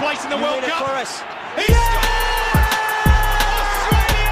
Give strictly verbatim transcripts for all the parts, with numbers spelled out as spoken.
place in the You World win it Cup. for us. He scored! Australia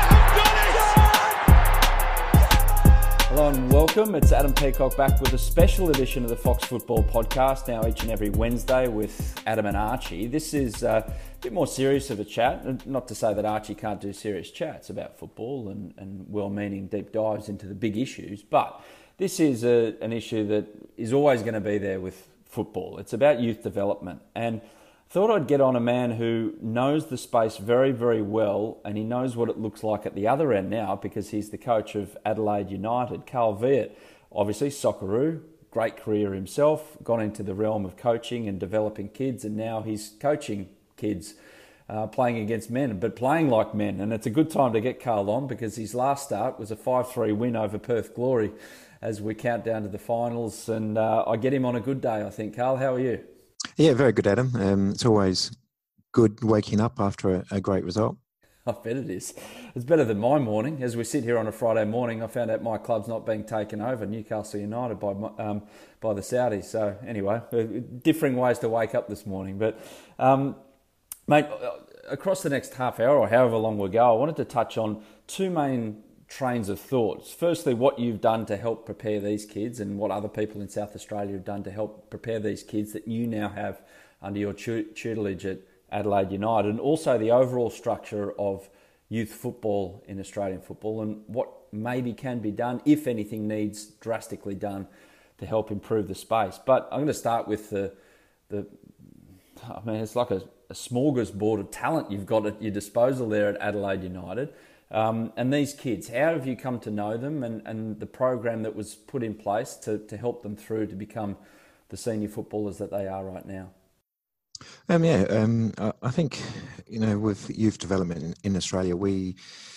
have done it! Hello and welcome. It's Adam Peacock back with a special edition of the Fox Football Podcast, now each and every Wednesday with Adam and Archie. This is uh, a bit more serious of a chat, not to say that Archie can't do serious chats about football and, and well-meaning deep dives into the big issues, but this is a, an issue that is always going to be there with football. It's about youth development, and I thought I'd get on a man who knows the space very, very well, and he knows what it looks like at the other end now because he's the coach of Adelaide United. Carl Veart, obviously Socceroo, great career himself, gone into the realm of coaching and developing kids, and now he's coaching kids, uh, playing against men, but playing like men. And it's a good time to get Carl on because his last start was a five three win over Perth Glory as we count down to the finals, and uh, I get him on a good day, I think. Carl, how are you? Yeah, very good, Adam. Um, it's always good waking up after a, a great result. I bet it is. It's better than my morning. As we sit here on a Friday morning, I found out my club's not being taken over, Newcastle United, by um, by the Saudis. So anyway, differing ways to wake up this morning. But, um, mate, across the next half hour or however long we go, I wanted to touch on two main trains of thoughts. Firstly, what you've done to help prepare these kids and what other people in South Australia have done to help prepare these kids that you now have under your tutelage at Adelaide United, and also the overall structure of youth football in Australian football and what maybe can be done, if anything needs drastically done, to help improve the space. But I'm going to start with the, the I mean, it's like a, a smorgasbord of talent you've got at your disposal there at Adelaide United. Um, and these kids, how have you come to know them and, and the program that was put in place to, to help them through to become the senior footballers that they are right now? Um, yeah, um, I think, you know, with youth development in, in Australia, we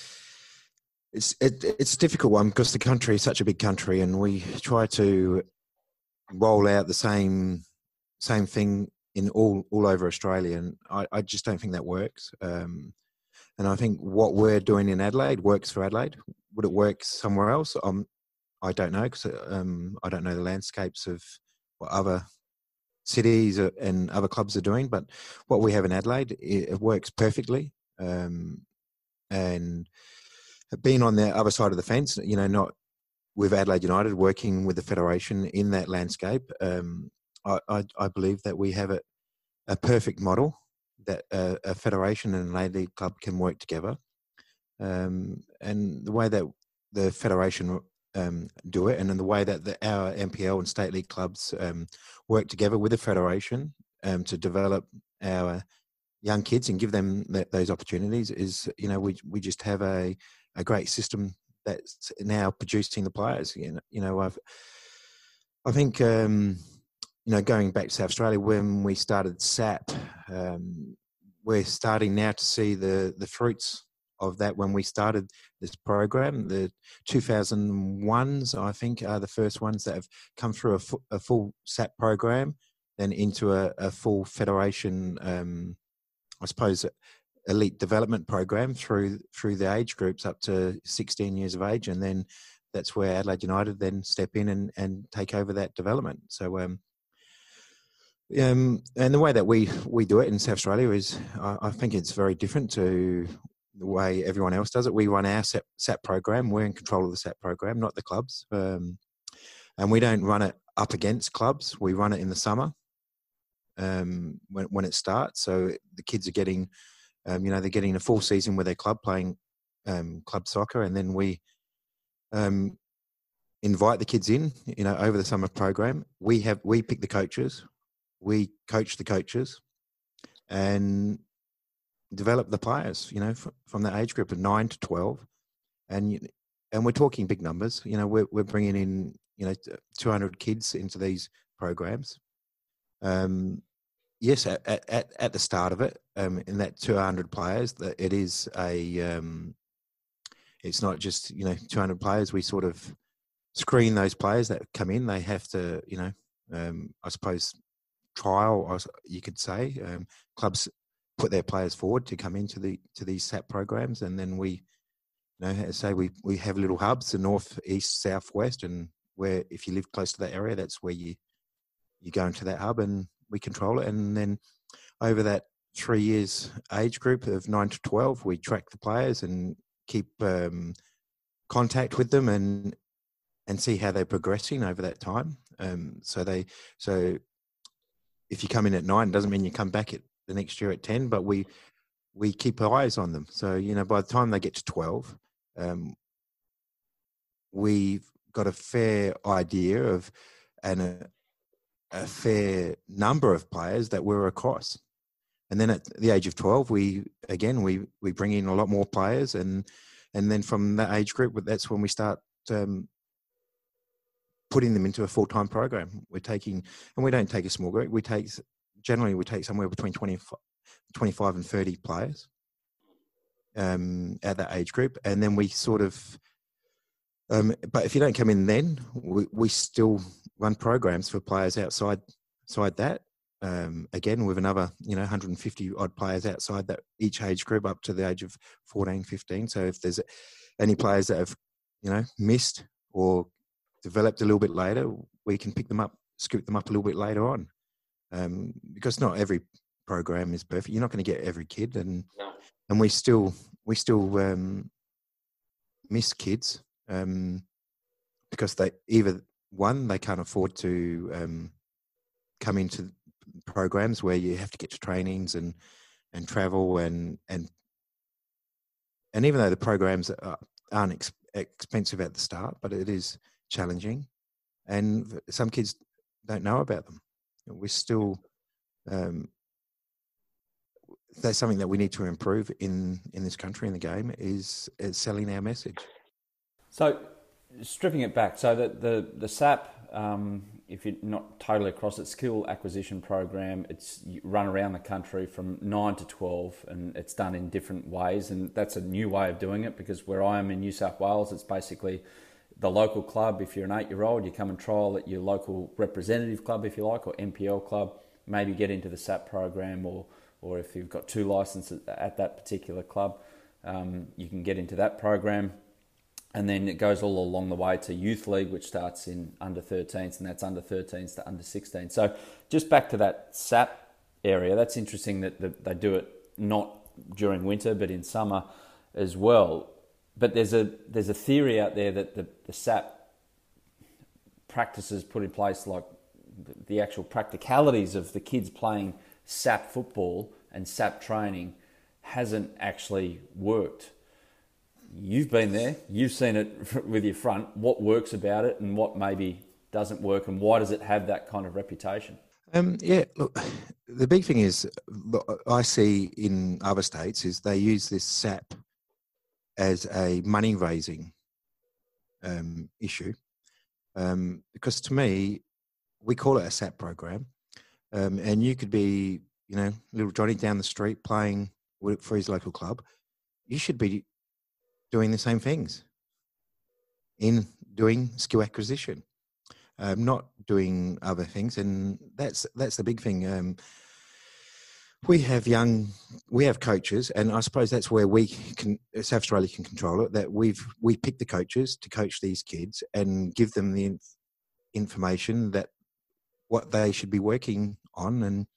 it's it, it's a difficult one because the country is such a big country, and we try to roll out the same same thing in all all over Australia, and I, I just don't think that works. Um, and I think what we're doing in Adelaide works for Adelaide. Would it work somewhere else? Um, I don't know because um, I don't know the landscapes of what other cities and other clubs are doing, but what we have in Adelaide, it works perfectly. Um, and being on the other side of the fence, you know, not with Adelaide United, working with the Federation in that landscape, um, I, I, I believe that we have a, a perfect model that a, a Federation and an A-League club can work together. Um, and the way that the Federation Um, do it, and in the way that the, our N P L and state league clubs um, work together with the federation um, to develop our young kids and give them th- those opportunities is, you know, we we just have a, a great system that's now producing the players. You know, you know I've, I think, um, you know, going back to South Australia when we started S A P, um, we're starting now to see the the fruits of that. When we started this program, the two thousand ones, I think, are the first ones that have come through a, fu- a full S A P program, then into a, a full federation, um, I suppose, elite development program through through the age groups up to sixteen years of age, and then that's where Adelaide United then step in and, and take over that development. So, um, um, and the way that we, we do it in South Australia is, I, I think it's very different to the way everyone else does it. We run our S A P program. We're in control of the S A P program, not the clubs. Um, and we don't run it up against clubs. We run it in the summer um, when, when it starts. So the kids are getting, um, you know, they're getting a full season with their club playing um, club soccer. And then we um, invite the kids in, you know, over the summer program. We have, we pick the coaches. We coach the coaches. And develop the players, you know, from, from the age group of nine to twelve, and and we're talking big numbers. You know, we're we're bringing in, you know, two hundred kids into these programs. Um, yes, at, at at the start of it, um, in that two hundred players, that it is a, um, it's not just, you know, two hundred players. We sort of screen those players that come in. They have to, you know, um, I suppose trial, you could say, um, clubs put their players forward to come into the to these S A P programs, and then we, you know, as I say, we we have little hubs, the north, east, south, west, and where if you live close to that area, that's where you you go into that hub, and we control it. And then over that three years age group of nine to twelve. We track the players and keep um, contact with them and and see how they're progressing over that time. Um, so they so if you come in at nine, doesn't mean you come back at the next year at ten, but we we keep our eyes on them. So you know, by the time they get to twelve, um, we've got a fair idea of and a, a fair number of players that we're across. And then at the age of twelve, we again we we bring in a lot more players, and and then from that age group, that's when we start um, putting them into a full time program. We're taking, and we don't take a small group. We take generally we take somewhere between twenty, twenty-five and thirty players um, at that age group, and then we sort of. Um, but if you don't come in, then we, we still run programs for players outside outside that. Um, again, with another, you know, one hundred fifty odd players outside that each age group up to the age of fourteen, fifteen. So if there's any players that have, you know, missed or developed a little bit later, we can pick them up, scoop them up a little bit later on. Um, because not every program is perfect. You're not going to get every kid, and No. and we still we still um, miss kids um, because they either one they can't afford to um, come into programs where you have to get to trainings and and travel and and and even though the programs are, aren't ex- expensive at the start, but it is challenging, and some kids don't know about them. We're still um, that's something that we need to improve in in this country in the game is, is selling our message. So stripping it back, so that the the S A P, um, if you're not totally across it, skill acquisition program, it's run around the country from nine to twelve, and it's done in different ways, and that's a new way of doing it, because where I am in New South Wales, it's basically the local club. If you're an eight-year-old, you come and trial at your local representative club, if you like, or N P L club, maybe get into the S A P program, or or if you've got two licenses at that particular club, um, you can get into that program. And then it goes all along the way to Youth League, which starts in under thirteens, and that's under thirteens to under sixteen. So just back to that S A P area, that's interesting that the, they do it not during winter, but in summer as well. But there's a there's a theory out there that the, the S A P practices put in place, like the actual practicalities of the kids playing S A P football and S A P training, hasn't actually worked. You've been there, you've seen it with your front. What works about it and what maybe doesn't work, and why does it have that kind of reputation? Um, yeah, look, the big thing is, look, I see in other states is they use this S A P as a money-raising um, issue. Um, because to me, we call it a S A P program, um, and you could be, you know, little Johnny down the street playing for his local club. You should be doing the same things in doing skill acquisition, um, not doing other things. And that's that's the big thing. Um, we have young, we have coaches, and I suppose that's where we can, South Australia can control it, that we've, we pick the coaches to coach these kids and give them the information that what they should be working on. And,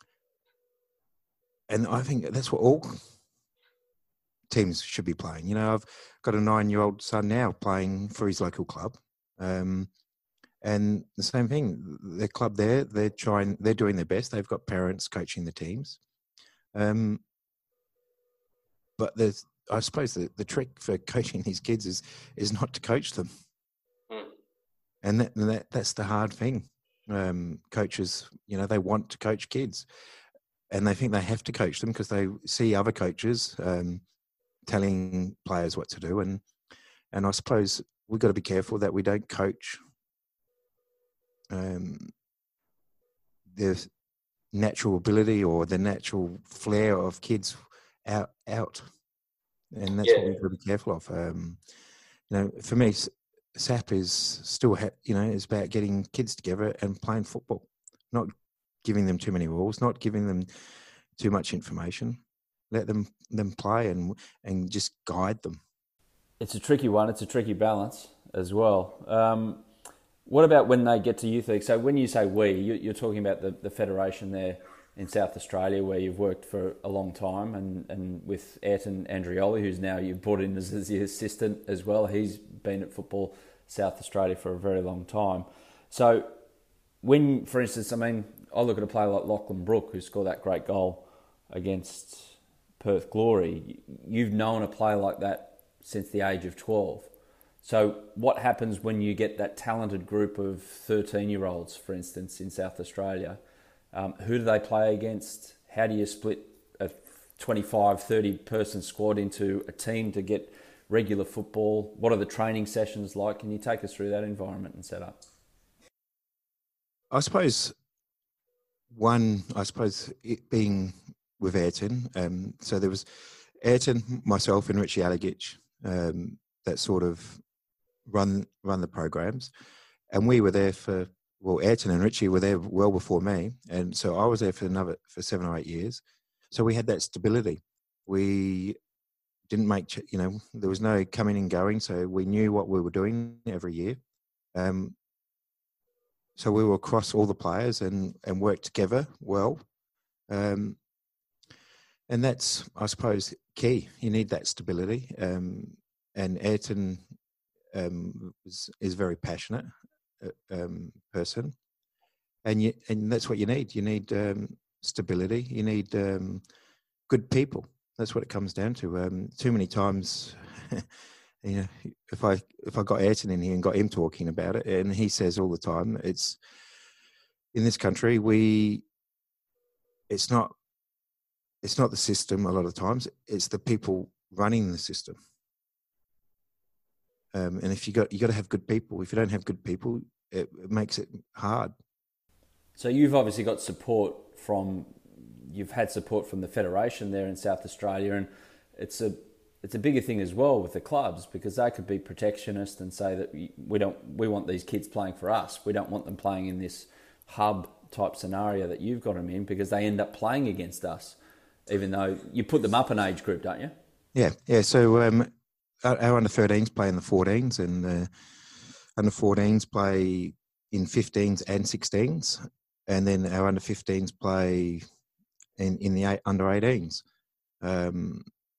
and I think that's what all teams should be playing. You know, I've got a nine-year-old son now playing for his local club, um, and the same thing. Their club there, they're trying, they're doing their best. They've got parents coaching the teams, um, but there's, I suppose, the, the trick for coaching these kids is is not to coach them, mm. and that, that that's the hard thing. Um, coaches, you know, they want to coach kids, and they think they have to coach them because they see other coaches Um, telling players what to do, and and I suppose we've got to be careful that we don't coach um, the natural ability or the natural flair of kids out out, and that's yeah. what we've got to be careful of. Um, you know, for me, S A P is still ha- you know is about getting kids together and playing football, not giving them too many rules, not giving them too much information. Let them them play and and just guide them. It's a tricky one. It's a tricky balance as well. Um, what about when they get to youth league? So when you say we, you, you're talking about the, the federation there. in South Australia, where you've worked for a long time, and, and with Ayrton Andrioli, who's now you've brought in as, as the assistant as well. He's been at Football South Australia for a very long time. So when, for instance, I mean, I look at a player like Lachlan Brook, who scored that great goal against Perth Glory. You've known a player like that since the age of twelve. So what happens when you get that talented group of thirteen-year-olds, for instance, in South Australia? Um, who do they play against? How do you split a twenty-five, thirty-person squad into a team to get regular football? What are the training sessions like? Can you take us through that environment and setup? I suppose one, I suppose it being with Ayrton, um, so there was Ayrton, myself and Richie Alagich um, that sort of run run the programs, and we were there for, well, Ayrton and Richie were there well before me, and so I was there for another for seven or eight years. So we had that stability. We didn't make, you know, there was no coming and going, so we knew what we were doing every year. Um, so we were across all the players and and worked together well, um, and that's, I suppose, key. You need that stability, um, and Ayrton um, is, is very passionate um, person, and you, and that's what you need. You need um, stability. You need um, good people. That's what it comes down to. Um, too many times, you know, if I if I got Ayrton in here and got him talking about it, and he says all the time, it's in this country we, it's not, it's not the system. A lot of times, it's the people running the system. Um, and if you got you got to have good people. If you don't have good people, it, it makes it hard. So you've obviously got support from, you've had support from the federation there in South Australia, and it's a it's a bigger thing as well with the clubs, because they could be protectionist and say that we don't we want these kids playing for us. We don't want them playing in this hub type scenario that you've got them in, because they end up playing against us, even though you put them up an age group, don't you? Yeah, yeah. So. Um, Our under thirteens play in the fourteens, and the under fourteens play in fifteens and sixteens, and then our under fifteens play in, in the eight, under eighteens. Um,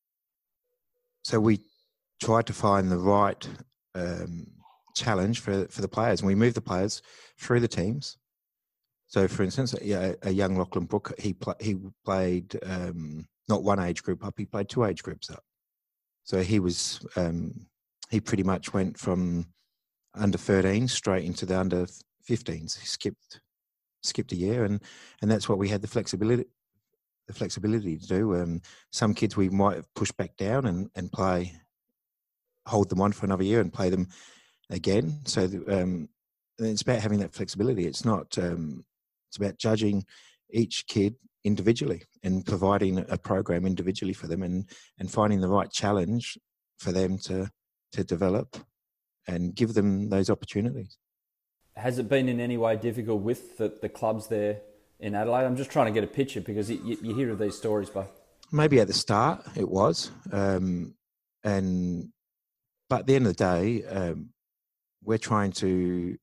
so we try to find the right um, challenge for, for the players, and we move the players through the teams. So, for instance, a, a young Lachlan Brook, he, pl- he played um, not one age group up, he played two age groups up. So he was, um, he pretty much went from under thirteen straight into the under fifteens. He skipped, skipped a year, and, and that's what we had the flexibility, the flexibility to do. Um, some kids we might have pushed back down and, and play, hold them on for another year and play them again. So um, it's about having that flexibility. It's not, um, it's about judging each kid individually and providing a program individually for them, and, and finding the right challenge for them to to develop and give them those opportunities. Has it been in any way difficult with the, the clubs there in Adelaide? I'm just trying to get a picture, because you, you hear of these stories, but maybe at the start it was, um, and but at the end of the day, um, we're trying to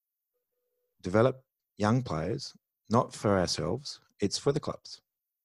develop young players, not for ourselves. It's for the clubs,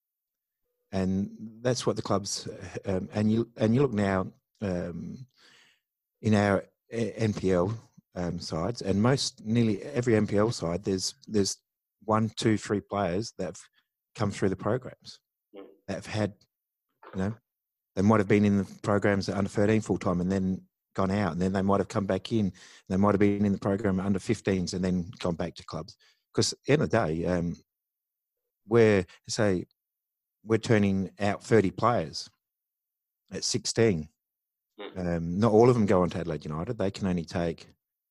and that's what the clubs. Um, and you and you look now um, in our N P L um, sides, and most nearly every N P L side, there's there's one, two, three players that have come through the programs that have had, you know, they might have been in the programs at under thirteen full time and then gone out, and then they might have come back in. They might have been in the program at under fifteens and then gone back to clubs. Because at the end of the day, um, we're say we're turning out thirty players at sixteen. Um, not all of them go on to Adelaide United. They can only take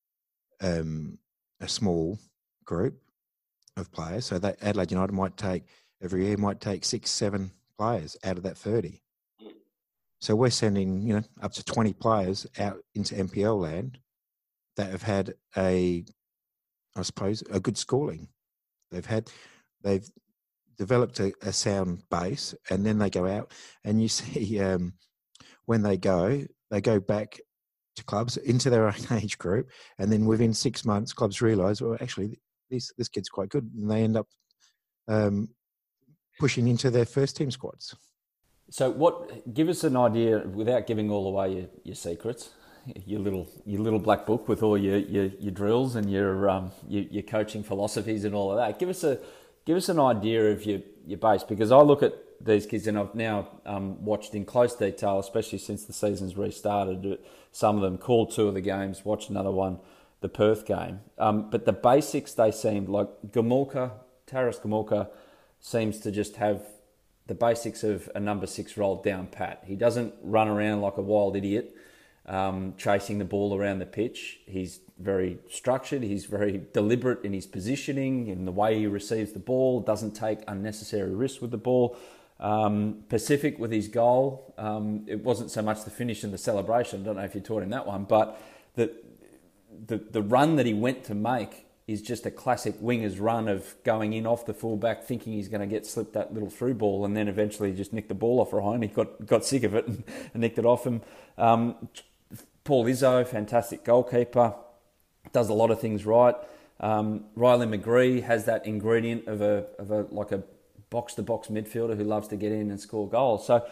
um, a small group of players. So that Adelaide United might take every year might take six, seven players out of that thirty. So we're sending, you know, up to twenty players out into N P L land that have had a, I suppose, a good schooling. They've had, they've developed a, a sound base, and then they go out, and you see um, when they go, they go back to clubs into their own age group, and then within six months, clubs realise, well, actually, this this kid's quite good, and they end up um, pushing into their first team squads. So, what? Give us an idea, without giving all away your, your secrets, your little your little black book with all your your, your drills and your um your, your coaching philosophies and all of that. Give us a give us an idea of your your base, because I look at these kids and I've now um, watched in close detail, especially since the season's restarted. Some of them, called two of the games, watched another one, the Perth game. Um, but the basics, they seemed like Gomulka, Taras Gomulka seems to just have the basics of a number six rolled down pat. He doesn't run around like a wild idiot, um, chasing the ball around the pitch. He's very structured. He's very deliberate in his positioning, in the way he receives the ball, doesn't take unnecessary risks with the ball. Um, Pacific with his goal, um, it wasn't so much the finish and the celebration. I don't know if you taught him that one, but the, the, the run that he went to make is just a classic winger's run of going in off the fullback, thinking he's going to get slipped that little through ball, and then eventually just nicked the ball off Ryan. He got got sick of it and, and nicked it off him. Um, Paul Izzo, fantastic goalkeeper, does a lot of things right. Um, Riley McGree has that ingredient of a of a like a box to box midfielder who loves to get in and score goals. So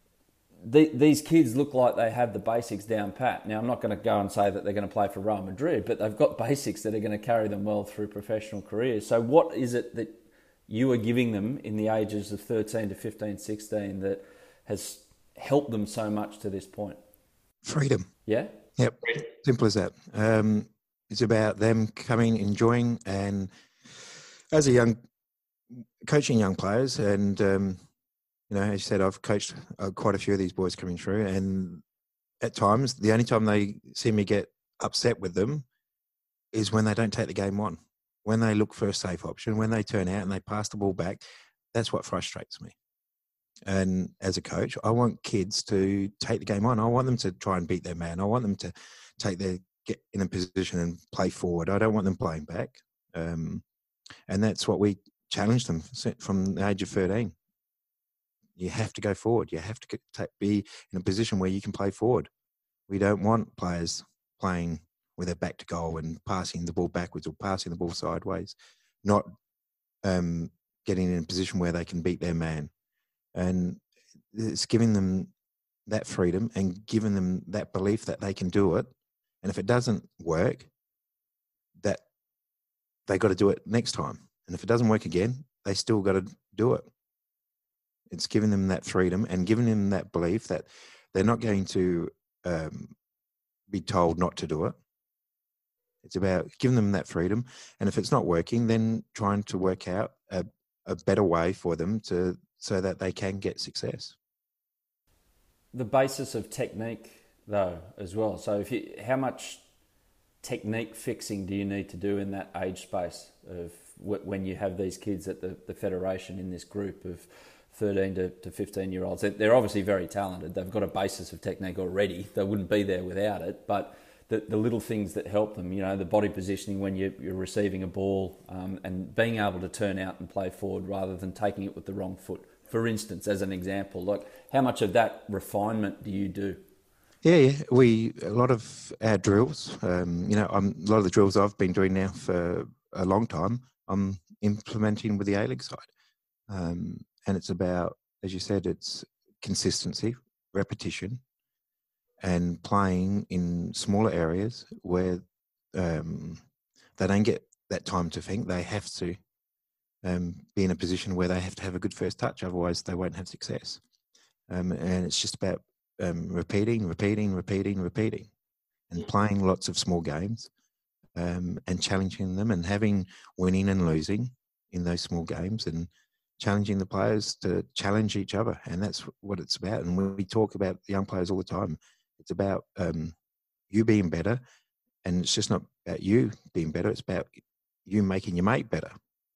The, these kids look like they have the basics down pat. Now, I'm not going to go and say that they're going to play for Real Madrid, but they've got basics that are going to carry them well through professional careers. So what is it that you are giving them in the ages of thirteen to fifteen, sixteen that has helped them so much to this point? Freedom. Yeah? Yep. Simple as that. Um, it's about them coming, enjoying, and as a young, coaching young players and... Um, You know, as you said, I've coached uh, quite a few of these boys coming through, and at times, the only time they see me get upset with them is when they don't take the game on, when they look for a safe option, when they turn out and they pass the ball back. That's what frustrates me. And as a coach, I want kids to take the game on. I want them to try and beat their man. I want them to take their get in a position and play forward. I don't want them playing back. Um, and that's what we challenge them from the age of thirteen. You have to go forward. You have to be in a position where you can play forward. We don't want players playing with their back to goal and passing the ball backwards or passing the ball sideways, not um, getting in a position where they can beat their man. And it's giving them that freedom and giving them that belief that they can do it. And if it doesn't work, that they got to do it next time. And if it doesn't work again, they still got to do it. It's giving them that freedom and giving them that belief that they're not going to um, be told not to do it. It's about giving them that freedom. And if it's not working, then trying to work out a, a better way for them to so that they can get success. The basis of technique, though, as well. So if you, how much technique fixing do you need to do in that age space of when you have these kids at the, the federation in this group of thirteen to, to fifteen year olds? They're obviously very talented. They've got a basis of technique already. They wouldn't be there without it. But the, the little things that help them, you know, the body positioning when you're, you're receiving a ball um, and being able to turn out and play forward rather than taking it with the wrong foot. For instance, as an example, like how much of that refinement do you do? Yeah, yeah. We a lot of our drills. Um, you know, I'm, a lot of the drills I've been doing now for a long time, I'm implementing with the A-League side, um, and it's about, as you said, it's consistency, repetition, and playing in smaller areas where um, they don't get that time to think. They have to um, be in a position where they have to have a good first touch, otherwise they won't have success. Um, and it's just about um, repeating, repeating, repeating, repeating, and playing lots of small games um, and challenging them and having winning and losing in those small games and challenging the players to challenge each other. And that's what it's about. And when we talk about the young players all the time, it's about um, you being better, and it's just not about you being better. It's about you making your mate better.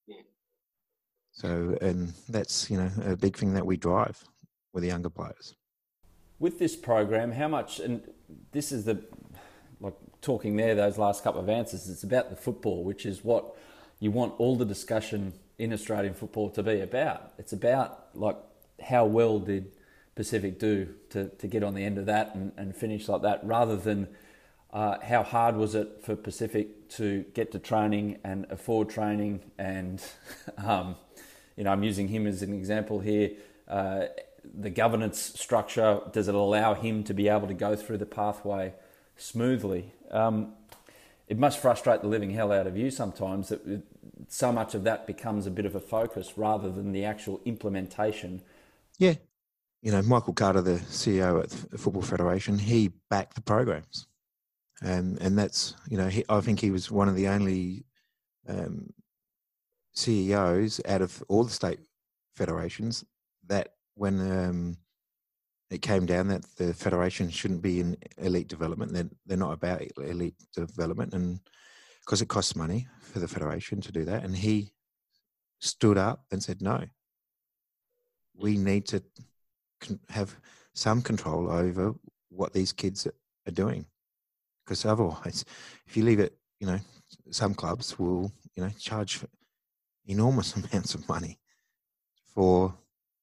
So, and that's, you know, a big thing that we drive with the younger players. With this program, how much, and this is the, like talking there, those last couple of answers, it's about the football, which is what you want all the discussion in Australian football to be about. It's about, like, how well did Pacific do to, to get on the end of that and, and finish like that, rather than uh, how hard was it for Pacific to get to training and afford training and, um, you know, I'm using him as an example here. Uh, the governance structure, does it allow him to be able to go through the pathway smoothly? Um, it must frustrate the living hell out of you sometimes that it, so much of that becomes a bit of a focus rather than the actual implementation. Yeah. You know, Michael Carter, the C E O at the Football Federation, he backed the programs. Um, and that's, you know, he, I think he was one of the only um, C E Os out of all the state federations that when um, it came down that the federation shouldn't be in elite development, they're, they're not about elite development, and because it costs money for the federation to do that. And he stood up and said, no, we need to have some control over what these kids are doing. Because otherwise, if you leave it, you know, some clubs will, you know, charge enormous amounts of money for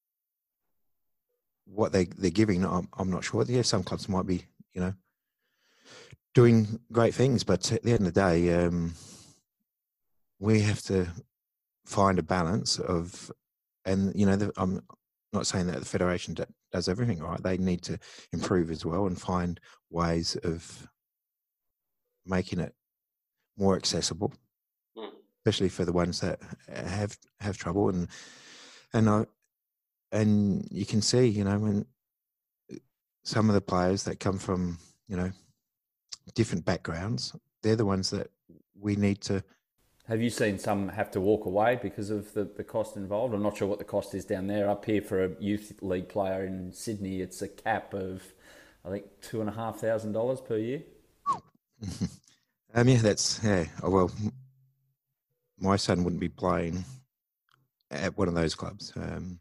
what they, they're giving. I'm, I'm not sure. Yeah, some clubs might be, you know, doing great things, but at the end of the day, um, we have to find a balance of, and, you know, the, I'm not saying that the federation does everything right. They need to improve as well and find ways of making it more accessible, mm. especially for the ones that have have trouble. And and I and you can see, you know, when some of the players that come from, you know, different backgrounds, they're the ones that we need to. Have you seen some have to walk away because of the, the cost involved? I'm not sure what the cost is down there. Up here for a youth league player in Sydney, it's a cap of, I think, two and a half thousand dollars per year. um, yeah, that's, yeah. Oh, well, my son wouldn't be playing at one of those clubs. Um,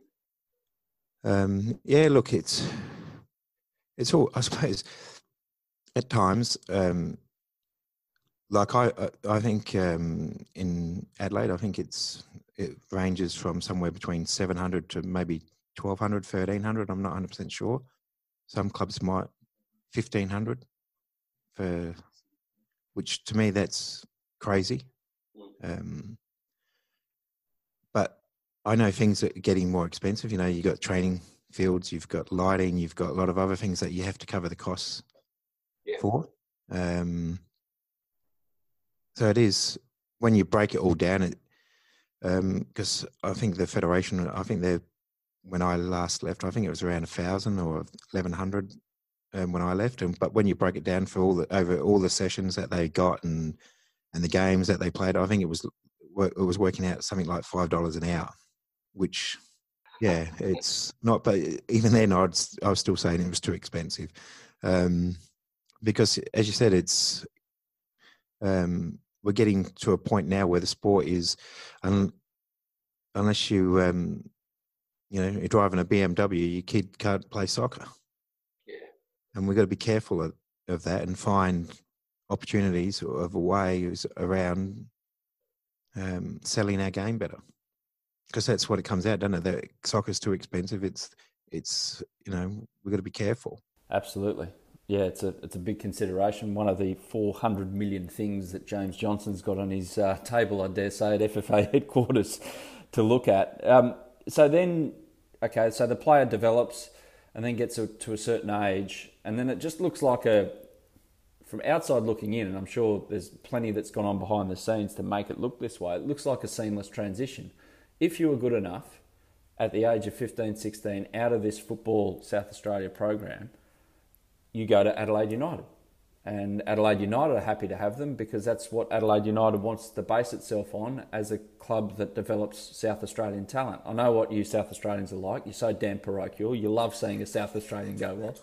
um, yeah, look, it's, it's all, I suppose, at times, um, like I, I think um, in Adelaide, I think it's, it ranges from somewhere between seven hundred to maybe twelve hundred, thirteen hundred. I'm not one hundred percent sure. Some clubs might fifteen hundred for, which to me, that's crazy. Um, but I know things are getting more expensive. You know, you've got training fields, you've got lighting, you've got a lot of other things that you have to cover the costs yeah. for. Um, so it is, when you break it all down, it because um, I think the federation, I think they're, when I last left, I think it was around a thousand or eleven hundred um, when I left. And but when you break it down for all the over all the sessions that they got and and the games that they played, I think it was it was working out something like five dollars an hour, which yeah, it's not. But even then, I'd I was still saying it was too expensive um, because, as you said, it's. Um, we're getting to a point now where the sport is, um, unless you, um, you know, you're driving a B M W, your kid can't play soccer. Yeah. And we've got to be careful of, of that and find opportunities of ways around um, selling our game better. Because that's what it comes out, doesn't it? That soccer's too expensive. It's, it's you know, we've got to be careful. Absolutely. Yeah, it's a it's a big consideration. One of the four hundred million things that James Johnson's got on his uh, table, I dare say, at F F A headquarters to look at. Um, so then, okay, so the player develops and then gets to, to a certain age, and then it just looks like a, from outside looking in, and I'm sure there's plenty that's gone on behind the scenes to make it look this way, it looks like a seamless transition. If you were good enough at the age of fifteen, sixteen, out of this Football South Australia program, you go to Adelaide United. And Adelaide United are happy to have them because that's what Adelaide United wants to base itself on as a club that develops South Australian talent. I know what you South Australians are like. You're so damn parochial. You love seeing a South Australian go well.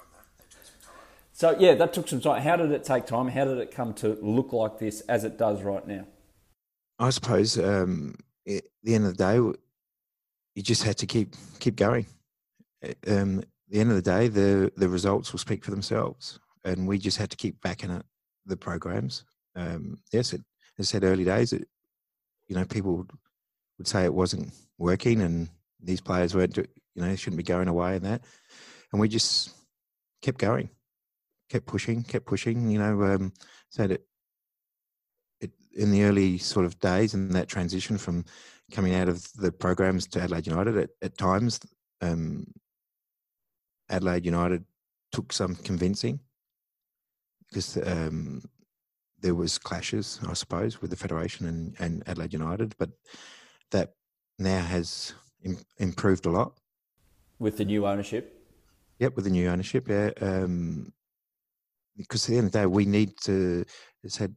So, yeah, that took some time. How did it take time? How did it come to look like this as it does right now? I suppose um, at the end of the day, you just had to keep keep going. Um, At the end of the day, the, the results will speak for themselves, and we just had to keep backing it, the programs. Um, yes, it, as I said, early days, it, you know, people would, would say it wasn't working, and these players weren't, you know, shouldn't be going away and that, and we just kept going, kept pushing, kept pushing. You know, um, so that it in the early sort of days and that transition from coming out of the programs to Adelaide United at, at times. Um, Adelaide United took some convincing because um, there was clashes, I suppose, with the Federation and, and Adelaide United, but that now has im- improved a lot. With the new ownership? Yep, with the new ownership, yeah. Um, because at the end of the day, we need to, it's had,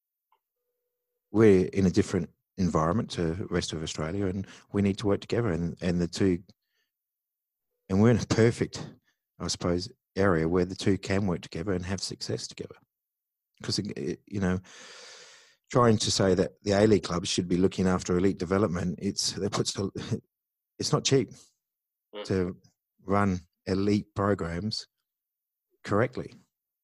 we're in a different environment to the rest of Australia and we need to work together, and, and the two, and we're in a perfect, I suppose, area where the two can work together and have success together. Because, you know, trying to say that the A-League clubs should be looking after elite development, it's that puts a, it's not cheap to run elite programs correctly.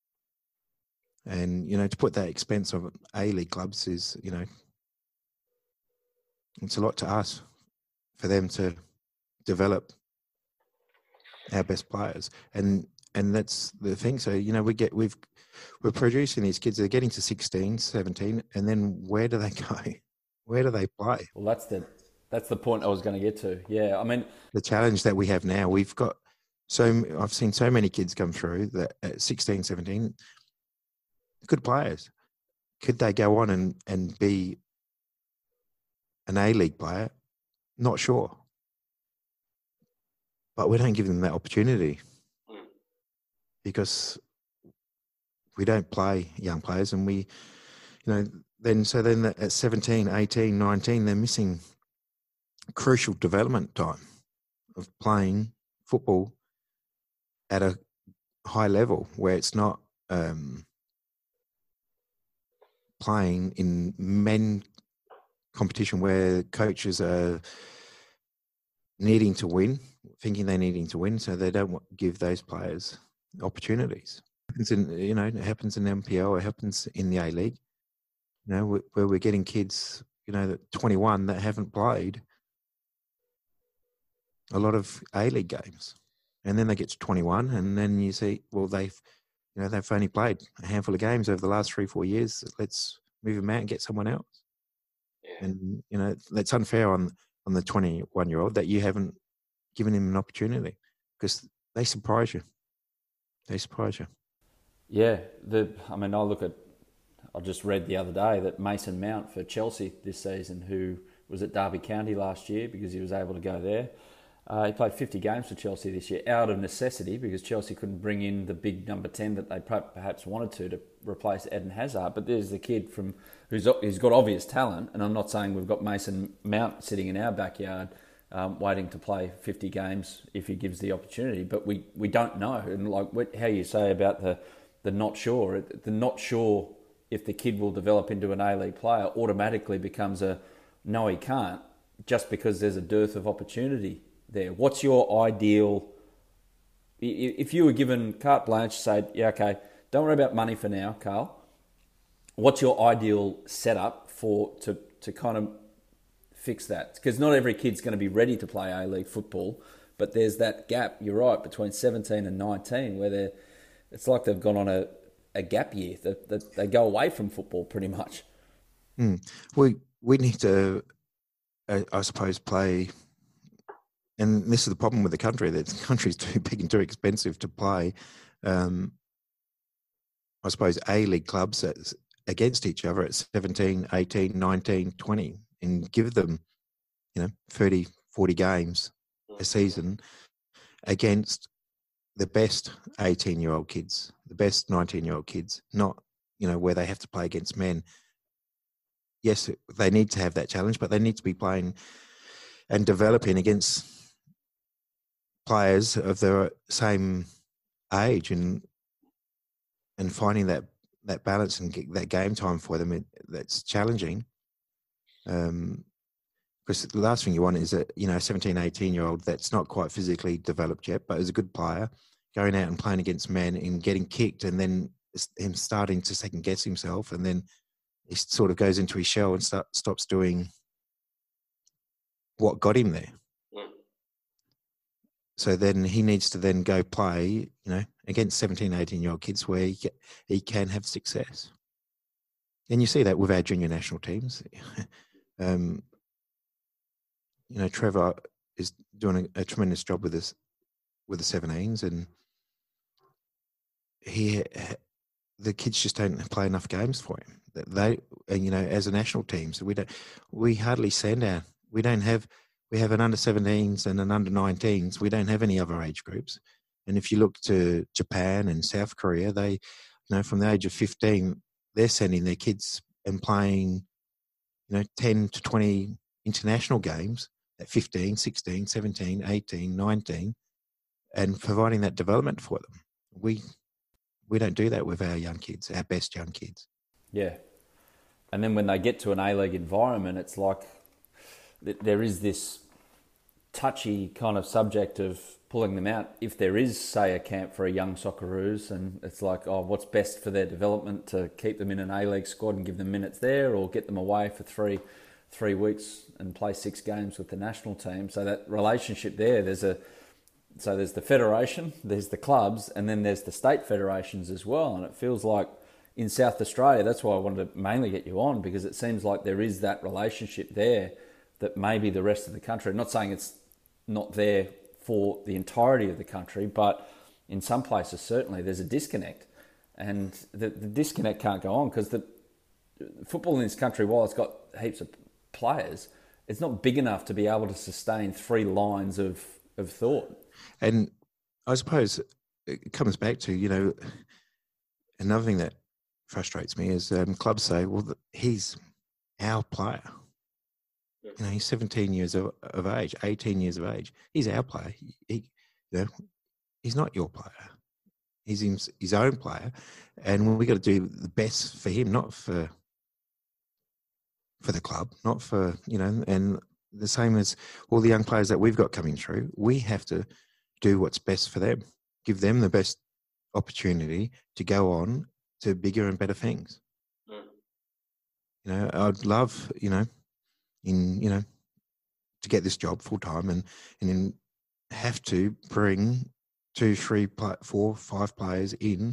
And, you know, to put that expense of A-League clubs is, you know, it's a lot to ask for them to develop our best players. And and that's the thing. So, you know, we get, we've, we're producing these kids, they're getting to sixteen, seventeen, and then where do they go? Where do they play? Well, that's the that's the point I was going to get to. Yeah, I mean, the challenge that we have now, we've got so, I've seen so many kids come through that at sixteen, seventeen, good players. Could they go on and, and be an A-League player? Not sure. But we don't give them that opportunity because we don't play young players, and we, you know, then, so then at seventeen, eighteen, nineteen, they're missing crucial development time of playing football at a high level where it's not um, playing in men competition where coaches are needing to win, thinking they're needing to win, so they don't give those players opportunities. It's in, you know, it happens in M P L, it happens in the A-League, you know, where we're getting kids, you know, that twenty-one that haven't played a lot of A-League games. And then they get to twenty-one, and then you see, well, they've, you know, they've only played a handful of games over the last three, four years. Let's move them out and get someone else. Yeah. And, you know, that's unfair on, on the twenty-one-year-old that you haven't given him an opportunity, because they surprise you. They surprise you. Yeah. The, I mean, I look at, I just read the other day that Mason Mount for Chelsea this season, who was at Derby County last year because he was able to go there. Uh, he played fifty games for Chelsea this year out of necessity because Chelsea couldn't bring in the big number ten that they perhaps wanted to to replace Eden Hazard. But there's the kid from who's he's got obvious talent, and I'm not saying we've got Mason Mount sitting in our backyard um, waiting to play fifty games if he gives the opportunity. But we, we don't know, and like what, how you say about the the not sure, the not sure if the kid will develop into an A-League player automatically becomes a no, he can't, just because there's a dearth of opportunity there. What's your ideal, if you were given carte blanche, say, yeah, okay, don't worry about money for now, Carl. What's your ideal setup for to, to kind of fix that? Because not every kid's going to be ready to play A-League football, but there's that gap, you're right, between seventeen and nineteen where they're, it's like they've gone on a, a gap year, that, that they go away from football pretty much. Mm. We, we need to, uh, I suppose, play... And this is the problem with the country, that the country is too big and too expensive to play, um, I suppose, A-League clubs against each other at seventeen, eighteen, nineteen, twenty, and give them, you know, thirty, forty games a season against the best eighteen-year-old kids, the best nineteen-year-old kids, not, you know, where they have to play against men. Yes, they need to have that challenge, but they need to be playing and developing against players of their same age, and and finding that that balance and get that game time for them, it, that's challenging. Um, because the last thing you want is a, you know, seventeen, eighteen year old that's not quite physically developed yet, but is a good player, going out and playing against men and getting kicked, and then him starting to second guess himself, and then he sort of goes into his shell and start, stops doing what got him there. So then he needs to then go play, you know, against seventeen, eighteen-year-old kids where he, he can have success. And you see that with our junior national teams. um, you know, Trevor is doing a, a tremendous job with this with the seventeens, and he the kids just don't play enough games for him. They, and you know, as a national team, so we don't we hardly send out. We don't have we have an under seventeens and an under nineteens. We don't have any other age groups. And if you look to Japan and South Korea, they, you know, from the age of fifteen, they're sending their kids and playing, you know, ten to twenty international games at fifteen, sixteen, seventeen, eighteen, nineteen, and providing that development for them. We we don't do that with our young kids, our best young kids. Yeah. And then when they get to an A-League environment, it's like there is this touchy kind of subject of pulling them out. If there is, say, a camp for a young Socceroos, and it's like, oh, what's best for their development, to keep them in an A-League squad and give them minutes there, or get them away for three three weeks and play six games with the national team. So that relationship there, there's a so there's the federation, there's the clubs, and then there's the state federations as well. And it feels like in South Australia, that's why I wanted to mainly get you on, because it seems like there is that relationship there that maybe the rest of the country, I'm not saying it's not there for the entirety of the country, but in some places certainly there's a disconnect. And the, the disconnect can't go on, because the football in this country, while it's got heaps of players, it's not big enough to be able to sustain three lines of, of thought. And I suppose it comes back to, you know, another thing that frustrates me is um, clubs say, well, he's our player. You know, he's seventeen years of, of age, eighteen years of age. He's our player. He, he, you know, he's not your player. He's his, his own player. And we got to do the best for him, not for for the club, not for, you know, and the same as all the young players that we've got coming through. We have to do what's best for them, give them the best opportunity to go on to bigger and better things. Mm. You know, I'd love, you know, in, you know, to get this job full time and, and then have to bring two, three, four, five players in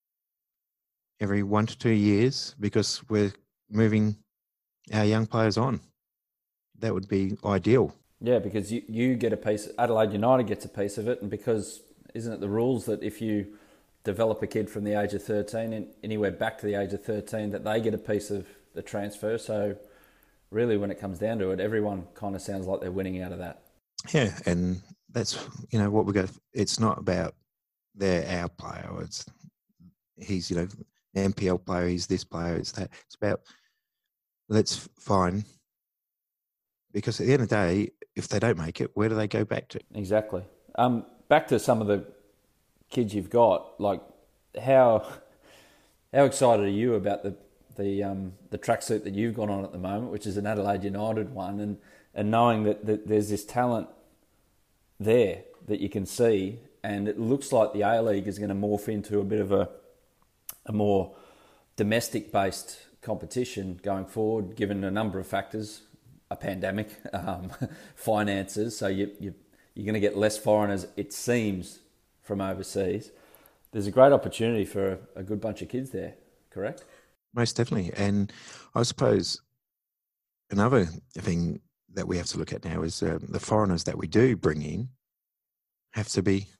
every one to two years because we're moving our young players on. That would be ideal. Yeah, because you, you get a piece, Adelaide United gets a piece of it, and because isn't it the rules that if you develop a kid from the age of thirteen and anywhere back to the age of thirteen, that they get a piece of the transfer? So really, when it comes down to it, everyone kind of sounds like they're winning out of that. Yeah, and that's, you know, what we go. It's not about they're our player. It's he's, you know, M P L player. He's this player. It's that. It's about let's find, because at the end of the day, if they don't make it, where do they go back to? Exactly. Um, back to some of the kids you've got. Like, how how excited are you about the the um, the tracksuit that you've got on at the moment, which is an Adelaide United one, and and knowing that, that there's this talent there that you can see, and it looks like the A-League is going to morph into a bit of a a more domestic-based competition going forward, given a number of factors, a pandemic, um, finances. So you, you, you're going to get less foreigners, it seems, from overseas. There's a great opportunity for a, a good bunch of kids there, correct? Most definitely. And I suppose another thing that we have to look at now is um, the foreigners that we do bring in have to be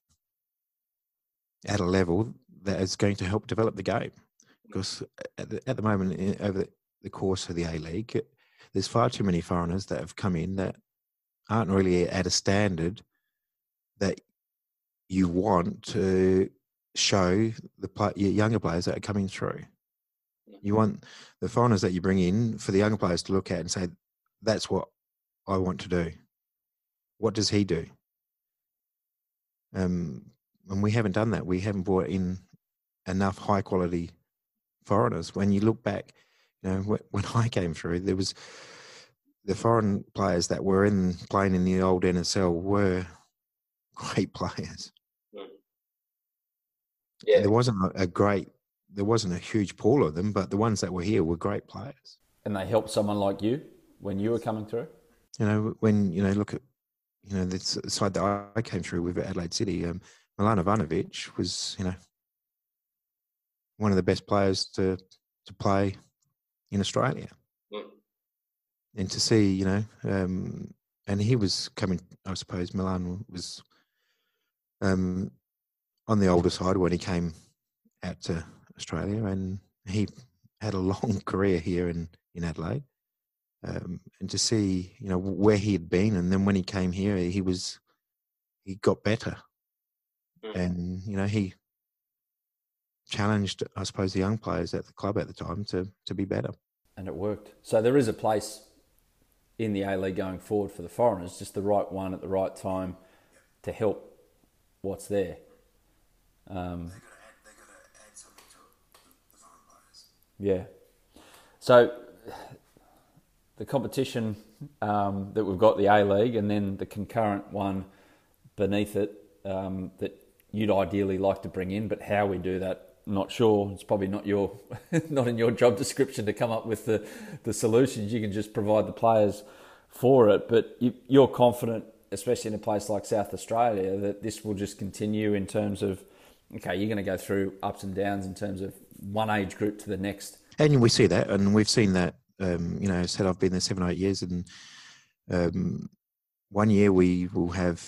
at a level that is going to help develop the game. Because at the, at the moment, over the course of the A-League, there's far too many foreigners that have come in that aren't really at a standard that you want to show the play, your younger players that are coming through. You want the foreigners that you bring in for the younger players to look at and say, that's what I want to do. What does he do? Um, and we haven't done that. We haven't brought in enough high-quality foreigners. When you look back, you know, when I came through, there was the foreign players that were in playing in the old N S L were great players. Yeah, there wasn't a great, there wasn't a huge pool of them, but the ones that were here were great players. And they helped someone like you when you were coming through. You know, when you know, look at, you know, the side that I came through with at Adelaide City, um, Milan Ivanovic was, you know, one of the best players to to play in Australia. Mm. And to see, you know, um, and he was coming. I suppose Milan was um, on the older side when he came out to Australia, and he had a long career here in in Adelaide. Um, and to see, you know, where he had been, and then when he came here, he was he got better, mm. and you know he challenged, I suppose, the young players at the club at the time to to be better. And it worked. So there is a place in the A-League going forward for the foreigners, just the right one at the right time to help what's there. Um, they've got to add, they've got to add something to the foreign players. Yeah. So the competition um, that we've got, the A-League, and then the concurrent one beneath it um, that you'd ideally like to bring in, but how we do that, not sure. It's probably not your, not in your job description to come up with the, the solutions. You can just provide the players for it. But you, you're confident, especially in a place like South Australia, that this will just continue in terms of, okay, you're going to go through ups and downs in terms of one age group to the next. And we see that, and we've seen that. Um, you know, I said I've been there seven or eight years, and um, one year we will have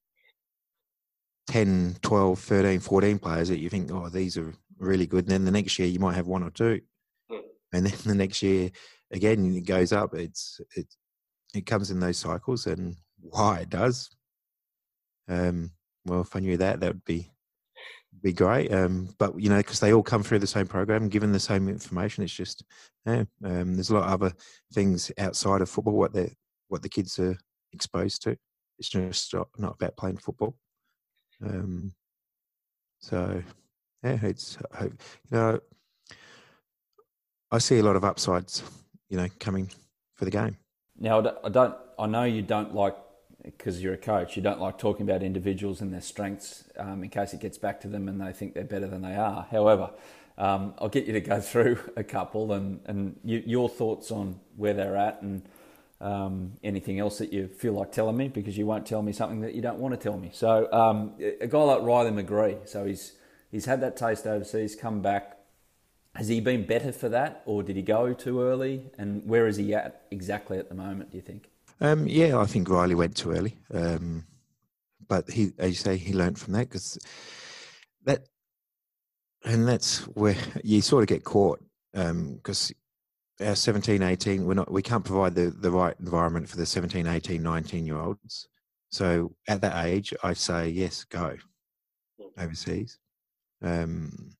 ten, twelve, thirteen, fourteen players that you think, oh, these are really good. And then the next year you might have one or two. Mm. And then the next year, again, it goes up. It's it, it comes in those cycles, and why it does. Um, well, if I knew that, that would be be great. Um, but, you know, because they all come through the same program, given the same information. It's just, yeah, um, there's a lot of other things outside of football, what the what the kids are exposed to. It's just not about playing football. Um, so, yeah, it's, you know, I see a lot of upsides, you know, coming for the game. Now, I don't, I know you don't like, because you're a coach, you don't like talking about individuals and their strengths um, in case it gets back to them and they think they're better than they are. However, um, I'll get you to go through a couple and, and you, your thoughts on where they're at and um, anything else that you feel like telling me, because you won't tell me something that you don't want to tell me. So um, a guy like Riley McGree, so he's he's had that taste overseas, come back. Has he been better for that, or did he go too early? And where is he at exactly at the moment, do you think? Um, yeah, I think Riley went too early. Um, but he, as you say, he learned from that, because that, and that's where you sort of get caught, because um, our seventeen, eighteen, we're not, we can't provide the, the right environment for the seventeen, eighteen, nineteen year olds. So at that age, I say, yes, go overseas. Um,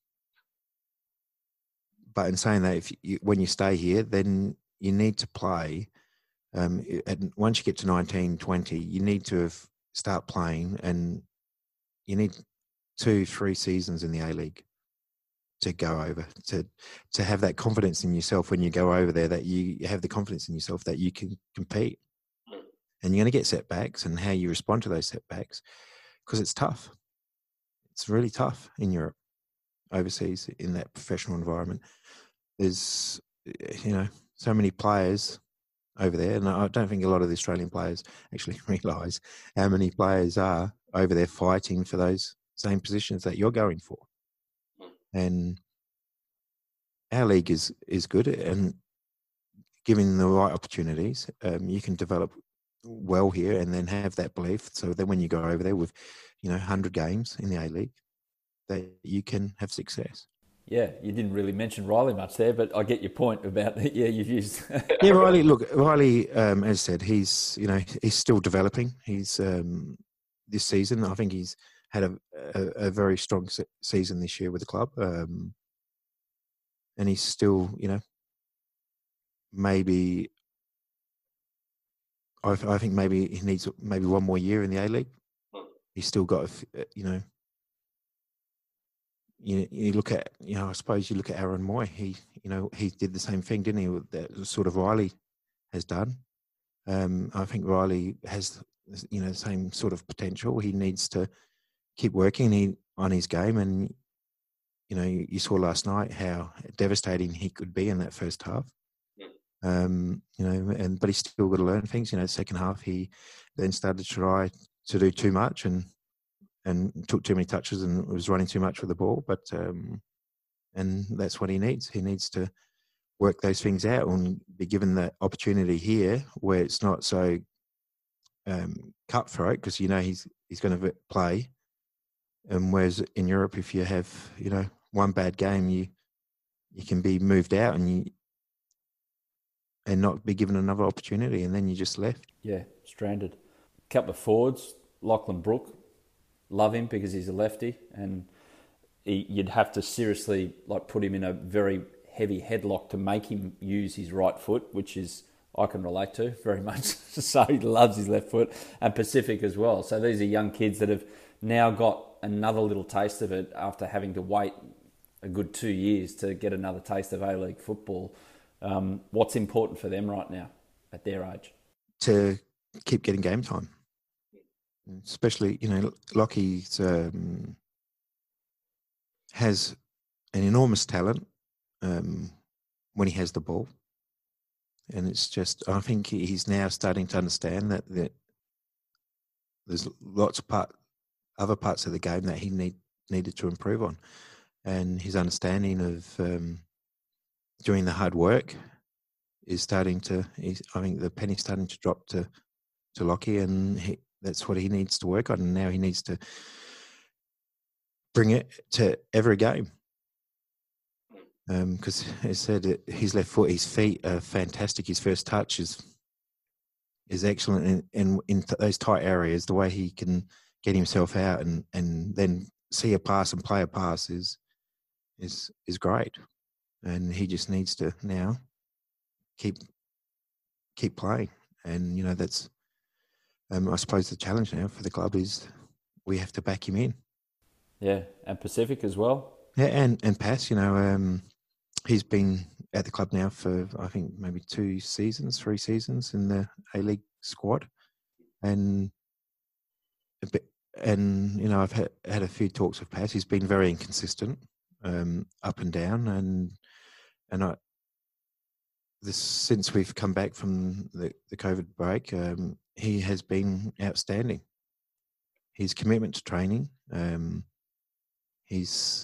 but in saying that, if you, when you stay here, then you need to play. Um, and once you get to nineteen, twenty, you need to have, start playing, and you need two, three seasons in the A-League to go over, to to have that confidence in yourself when you go over there, that you have the confidence in yourself that you can compete. And you're going to get setbacks, and how you respond to those setbacks, because it's tough. It's really tough in Europe, overseas, in that professional environment. There's, you know, so many players over there, and I don't think a lot of the Australian players actually realise how many players are over there fighting for those same positions that you're going for. And our league is is good, and given the right opportunities, um, you can develop well here, and then have that belief. So then, when you go over there with, you know, one hundred games in the A League, that you can have success. Yeah, you didn't really mention Riley much there, but I get your point about that. Yeah, you've used. Yeah, Riley. Look, Riley, um, as I said, he's you know he's still developing. He's um, this season, I think he's had a, a, a very strong se- season this year with the club, um, and he's still, you know, maybe. I, I think maybe he needs maybe one more year in the A League. He's still got, you know. You, you look at, you know, I suppose you look at Aaron Moy. He, you know, he did the same thing, didn't he? That sort of Riley has done. Um, I think Riley has, you know, the same sort of potential. He needs to keep working he, on his game, and you know, you, you saw last night how devastating he could be in that first half. Um, you know, and but he's still got to learn things. You know, second half he then started to try to do too much and. and took too many touches and was running too much with the ball. But, um, and that's what he needs. He needs to work those things out and be given the opportunity here where it's not so um, cutthroat because you know he's he's going to play. And whereas in Europe, if you have you know one bad game, you you can be moved out and you and not be given another opportunity, and then you just left. Yeah, stranded. Couple of forwards, Lachlan Brook, love him because he's a lefty, and he, you'd have to seriously like put him in a very heavy headlock to make him use his right foot, which is I can relate to very much. So he loves his left foot, and Pacific as well. So these are young kids that have now got another little taste of it after having to wait a good two years to get another taste of A-League football. Um, what's important for them right now at their age? To keep getting game time. Especially, you know, Lockie's um, has an enormous talent um, when he has the ball. And it's just, I think he's now starting to understand that, that there's lots of part, other parts of the game that he need, needed to improve on. And his understanding of um, doing the hard work is starting to, I think the penny's starting to drop to, to Lockie, and he, that's what he needs to work on. And now he needs to bring it to every game. Because um, as I said, his left foot, his feet are fantastic. His first touch is is excellent in, in, in those tight areas. The way he can get himself out and, and then see a pass and play a pass is is is great. And he just needs to now keep keep playing. And you know that's um, I suppose the challenge now for the club is we have to back him in. Yeah, and Pacific as well. Yeah, and and Pass, you know. Um, He's been at the club now for, I think, maybe two seasons, three seasons in the A-League squad. And, and you know, I've had, had a few talks with Pat. He's been very inconsistent, um, up and down. And and I, this since we've come back from the, the COVID break, um, he has been outstanding. His commitment to training, um, he's...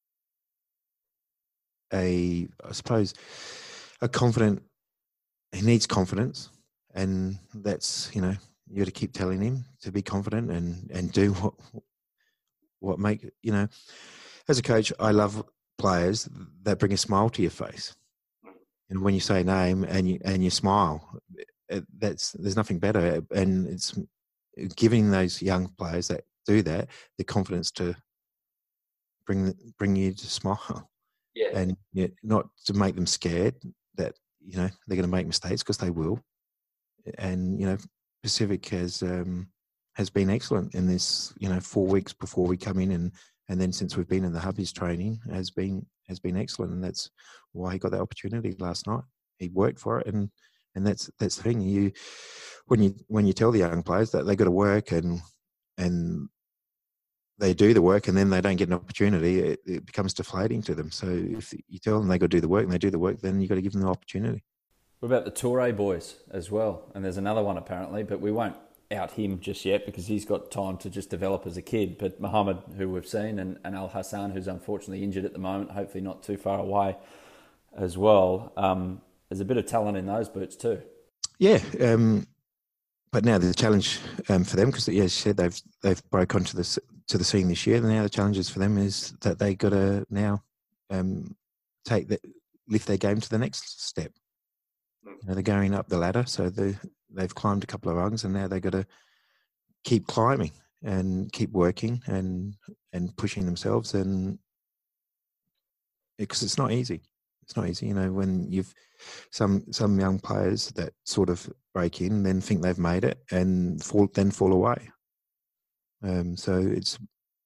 a, I suppose, a confident, he needs confidence, and that's, you know, you got to keep telling him to be confident and, and do what, what make, you know, as a coach, I love players that bring a smile to your face. And when you say a name and you, and you smile, that's, there's nothing better. And it's giving those young players that do that, the confidence to bring, bring you to smile. Yeah. And you know, not to make them scared that, you know, they're going to make mistakes, because they will. And, you know, Pacific has um, has been excellent in this, you know, four weeks before we come in, and, and then since we've been in the hub, his training has been has been excellent, and that's why he got that opportunity last night. He worked for it, and and that's that's the thing. You when you when you tell the young players that they got to work and and they do the work and then they don't get an opportunity, it, it becomes deflating to them. So if you tell them they got to do the work and they do the work, then you got to give them the opportunity. What about the Toure boys as well? And there's another one apparently, but we won't out him just yet because he's got time to just develop as a kid. But Mohammed, who we've seen, and, and Al Hassan, who's unfortunately injured at the moment, hopefully not too far away as well. Um, there's a bit of talent in those boots too. Yeah, um, but now the challenge um, for them, because as you said, they've they've broke onto the to the scene this year. And now the challenges for them is that they got to now um, take the, lift their game to the next step. You know, they're going up the ladder, so they they've climbed a couple of rungs, and now they got to keep climbing and keep working and and pushing themselves, and because it's not easy. It's not easy, you know, when you've some some young players that sort of break in, then think they've made it, and fall then fall away. Um, so it's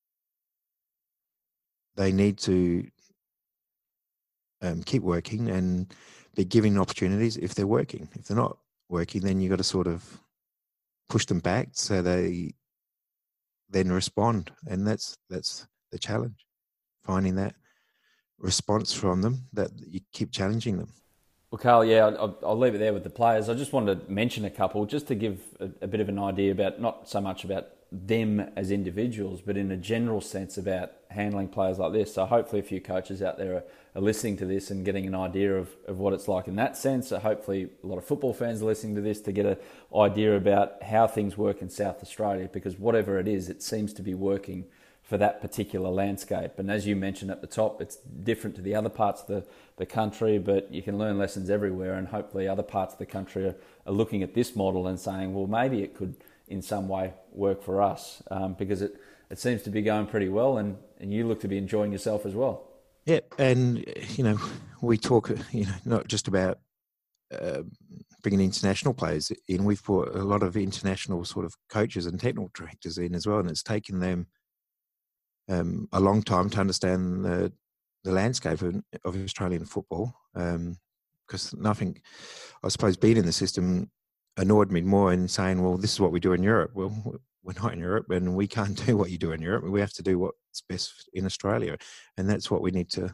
they need to um, keep working and be giving opportunities if they're working. If they're not working, then you got to sort of push them back so they then respond, and that's that's the challenge, finding that response from them, that you keep challenging them. Well, Carl, yeah, I'll, I'll leave it there with the players. I just wanted to mention a couple just to give a, a bit of an idea about, not so much about them as individuals, but in a general sense about handling players like this. So hopefully a few coaches out there are, are listening to this and getting an idea of, of what it's like in that sense. So hopefully a lot of football fans are listening to this to get an idea about how things work in South Australia, because whatever it is, it seems to be working for that particular landscape. And as you mentioned at the top, it's different to the other parts of the, the country, but you can learn lessons everywhere, and hopefully other parts of the country are, are looking at this model and saying, well, maybe it could in some way work for us, um, because it, it seems to be going pretty well, and, and you look to be enjoying yourself as well. Yeah, and, you know, we talk, you know, not just about uh, bringing international players in. We've brought a lot of international sort of coaches and technical directors in as well, and it's taken them um, a long time to understand the, the landscape of, of Australian football, because um, nothing, I suppose, being in the system annoyed me more in saying, well, this is what we do in Europe. Well, we're not in Europe, and we can't do what you do in Europe. We have to do what's best in Australia, and that's what we need to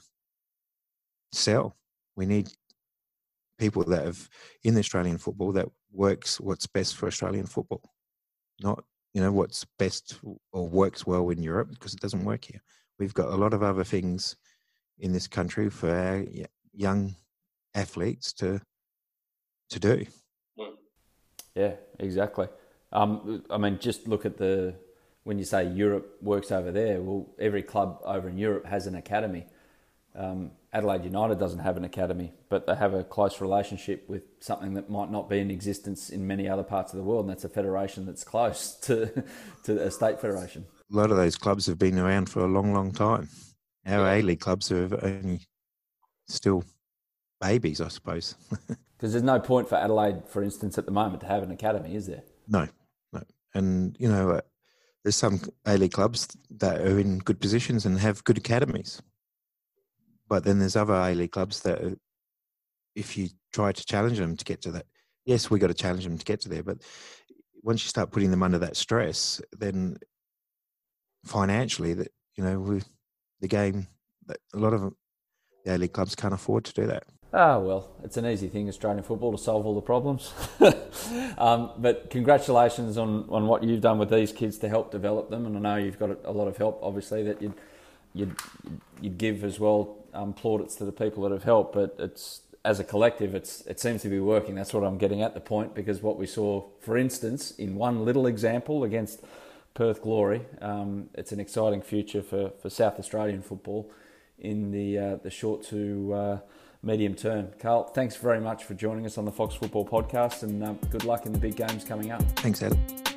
sell. We need people that have in the Australian football that works what's best for Australian football, not, you know, what's best or works well in Europe, because it doesn't work here. We've got a lot of other things in this country for our young athletes to to do. Yeah, exactly. Um, I mean, just look at the, when you say Europe works over there, well, every club over in Europe has an academy. Um, Adelaide United doesn't have an academy, but they have a close relationship with something that might not be in existence in many other parts of the world, and that's a federation that's close to, to a state federation. A lot of those clubs have been around for a long, long time. Our A-League clubs are only still babies, I suppose. Because there's no point for Adelaide, for instance, at the moment to have an academy, is there? No, no. And, you know, uh, there's some A-League clubs that are in good positions and have good academies. But then there's other A-League clubs that, are, if you try to challenge them to get to that, yes, we got to challenge them to get to there. But once you start putting them under that stress, then financially, that, you know, we, the game, a lot of the A-League clubs can't afford to do that. Ah, well, it's an easy thing, Australian football, to solve all the problems. um, but congratulations on, on what you've done with these kids to help develop them. And I know you've got a, a lot of help, obviously, that you'd, you'd, you'd give as well, um, plaudits to the people that have helped. But it's, as a collective, it's it seems to be working. That's what I'm getting at the point, because what we saw, for instance, in one little example against Perth Glory, um, it's an exciting future for, for South Australian football in the, uh, the short to... Uh, medium term. Carl, thanks very much for joining us on the Fox Football Podcast, and um, good luck in the big games coming up. Thanks, Adam.